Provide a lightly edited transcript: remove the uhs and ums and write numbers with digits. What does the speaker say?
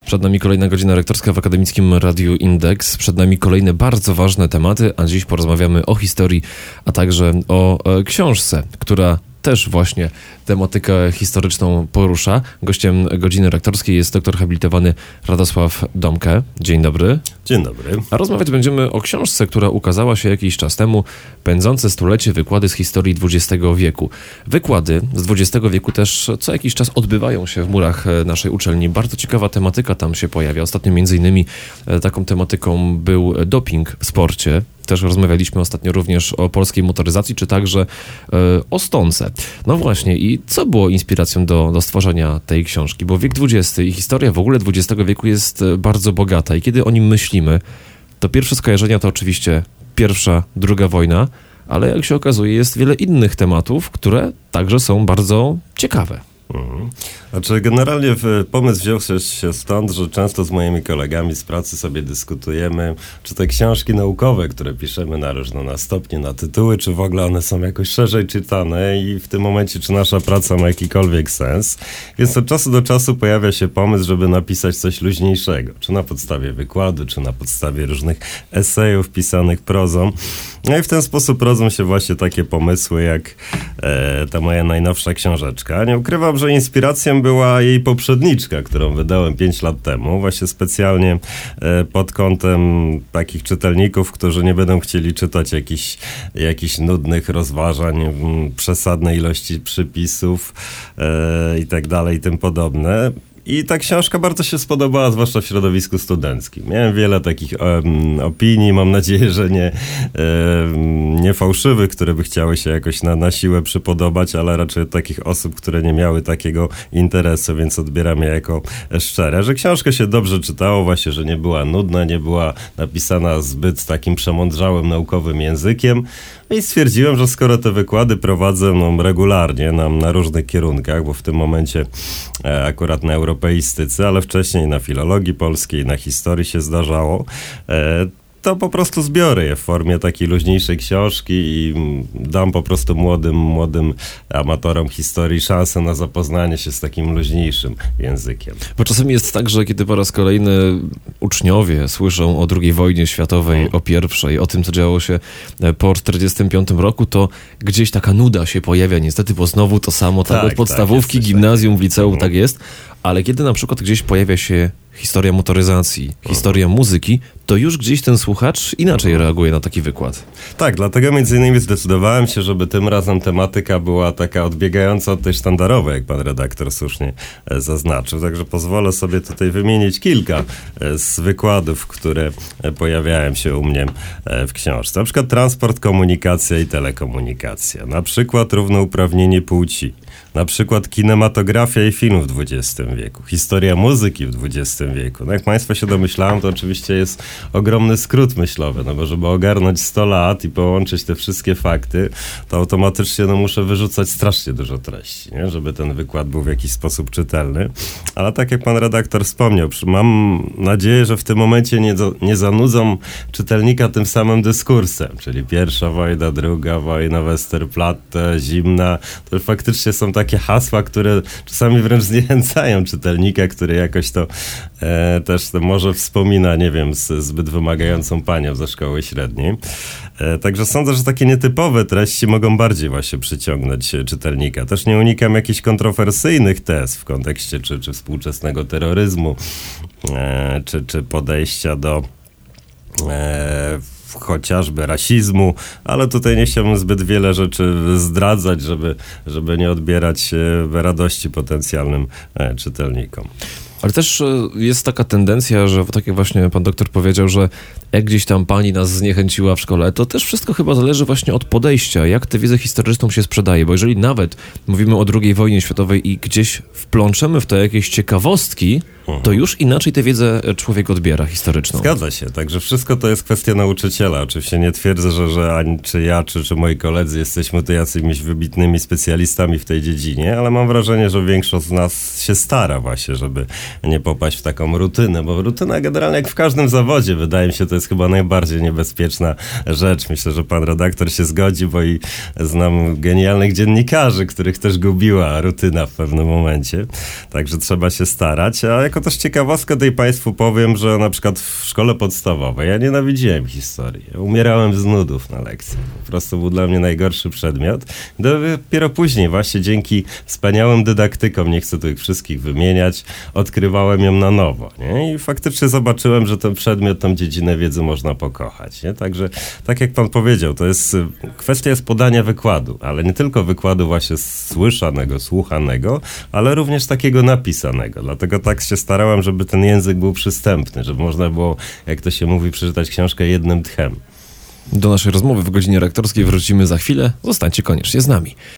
Przed nami kolejna godzina rektorska w Akademickim Radiu Indeks. Przed nami kolejne bardzo ważne tematy, a dziś porozmawiamy o historii, a także o książce, która też właśnie tematykę historyczną porusza. Gościem godziny rektorskiej jest doktor habilitowany Radosław Domke. Dzień dobry. Dzień dobry. A rozmawiać będziemy o książce, która ukazała się jakiś czas temu, Pędzące stulecie, wykłady z historii XX wieku. Wykłady z XX wieku też co jakiś czas odbywają się w murach naszej uczelni. Bardzo ciekawa tematyka tam się pojawia. Ostatnio między innymi taką tematyką był doping w sporcie. Też rozmawialiśmy ostatnio również o polskiej motoryzacji, czy także o stonce. No właśnie, i co było inspiracją do stworzenia tej książki? Bo wiek XX i historia w ogóle XX wieku jest bardzo bogata i kiedy o nim myślimy, to pierwsze skojarzenia to oczywiście pierwsza, druga wojna, ale jak się okazuje jest wiele innych tematów, które także są bardzo ciekawe. Znaczy generalnie pomysł wziął się stąd, że często z moimi kolegami z pracy sobie dyskutujemy, czy te książki naukowe, które piszemy na stopnie, na tytuły, czy w ogóle one są jakoś szerzej czytane i w tym momencie, czy nasza praca ma jakikolwiek sens. Więc od czasu do czasu pojawia się pomysł, żeby napisać coś luźniejszego, czy na podstawie wykładu, czy na podstawie różnych esejów pisanych prozą. No i w ten sposób rodzą się właśnie takie pomysły, jak ta moja najnowsza książeczka. Nie ukrywam, że inspiracją była jej poprzedniczka, którą wydałem 5 lat temu, właśnie specjalnie pod kątem takich czytelników, którzy nie będą chcieli czytać jakichś nudnych rozważań, przesadnej ilości przypisów i tak dalej i tym podobne. I ta książka bardzo się spodobała, zwłaszcza w środowisku studenckim. Miałem wiele takich opinii, mam nadzieję, że nie fałszywych, które by chciały się jakoś na siłę przypodobać, ale raczej takich osób, które nie miały takiego interesu, więc odbieram je jako szczere. Że książkę się dobrze czytało, właśnie, że nie była nudna, nie była napisana zbyt takim przemądrzałym, naukowym językiem. I stwierdziłem, że skoro te wykłady prowadzę regularnie na różnych kierunkach, bo w tym momencie akurat na europeistyce, ale wcześniej na filologii polskiej, na historii się zdarzało, to po prostu zbiorę je w formie takiej luźniejszej książki i dam po prostu młodym amatorom historii szansę na zapoznanie się z takim luźniejszym językiem. Bo czasem jest tak, że kiedy po raz kolejny uczniowie słyszą o II wojnie światowej, o pierwszej, o tym, co działo się po 1945 roku, to gdzieś taka nuda się pojawia niestety, bo znowu to samo, tak od podstawówki, tak, gimnazjum, w liceum, tak jest. Ale kiedy na przykład gdzieś pojawia się historia motoryzacji, historia muzyki, to już gdzieś ten słuchacz inaczej reaguje na taki wykład. Tak, dlatego między innymi zdecydowałem się, żeby tym razem tematyka była taka odbiegająca od tej sztandarowej, jak pan redaktor słusznie zaznaczył. Także pozwolę sobie tutaj wymienić kilka z wykładów, które pojawiają się u mnie w książce. Na przykład transport, komunikacja i telekomunikacja. Na przykład równouprawnienie płci. Na przykład kinematografia i film w XX wieku, historia muzyki w XX wieku. No jak państwo się domyślają, to oczywiście jest ogromny skrót myślowy, no bo żeby ogarnąć 100 lat i połączyć te wszystkie fakty, to automatycznie muszę wyrzucać strasznie dużo treści, nie? Żeby ten wykład był w jakiś sposób czytelny. Ale tak jak pan redaktor wspomniał, mam nadzieję, że w tym momencie nie zanudzą czytelnika tym samym dyskursem, czyli pierwsza wojna, druga wojna, Westerplatte, zimna. To faktycznie są takie hasła, które czasami wręcz zniechęcają czytelnika, który jakoś to też może wspomina, nie wiem, z zbyt wymagającą panią ze szkoły średniej. Także sądzę, że takie nietypowe treści mogą bardziej właśnie przyciągnąć czytelnika. Też nie unikam jakichś kontrowersyjnych tez w kontekście czy współczesnego terroryzmu, czy podejścia do chociażby rasizmu, ale tutaj nie chciałbym zbyt wiele rzeczy zdradzać, żeby nie odbierać radości potencjalnym czytelnikom. Ale też jest taka tendencja, że tak jak właśnie pan doktor powiedział, że jak gdzieś tam pani nas zniechęciła w szkole, to też wszystko chyba zależy właśnie od podejścia, jak tę wiedzę historyczną się sprzedaje, bo jeżeli nawet mówimy o II wojnie światowej i gdzieś wplączemy w to jakieś ciekawostki, to już inaczej tę wiedzę człowiek odbiera historyczną. Zgadza się, także wszystko to jest kwestia nauczyciela. Oczywiście nie twierdzę, że ani czy ja, czy moi koledzy jesteśmy tu jakimiś wybitnymi specjalistami w tej dziedzinie, ale mam wrażenie, że większość z nas się stara właśnie, żeby nie popaść w taką rutynę, bo rutyna generalnie jak w każdym zawodzie, wydaje mi się, to jest chyba najbardziej niebezpieczna rzecz. Myślę, że pan redaktor się zgodzi, bo i znam genialnych dziennikarzy, których też gubiła rutyna w pewnym momencie. Także trzeba się starać. A jako też ciekawostkę tutaj państwu powiem, że na przykład w szkole podstawowej ja nienawidziłem historii. Ja umierałem z nudów na lekcji. Po prostu był dla mnie najgorszy przedmiot. Dopiero później właśnie dzięki wspaniałym dydaktykom, nie chcę tu ich wszystkich wymieniać, odkrywałem ją na nowo. Nie? I faktycznie zobaczyłem, że ten przedmiot, tą dziedzinę wiedzy można pokochać. Nie? Także tak jak pan powiedział, to jest kwestia jest podania wykładu, ale nie tylko wykładu właśnie słyszanego, słuchanego, ale również takiego napisanego. Dlatego tak się starałem, żeby ten język był przystępny, żeby można było, jak to się mówi, przeczytać książkę jednym tchem. Do naszej rozmowy w godzinie rektorskiej wrócimy za chwilę. Zostańcie koniecznie z nami.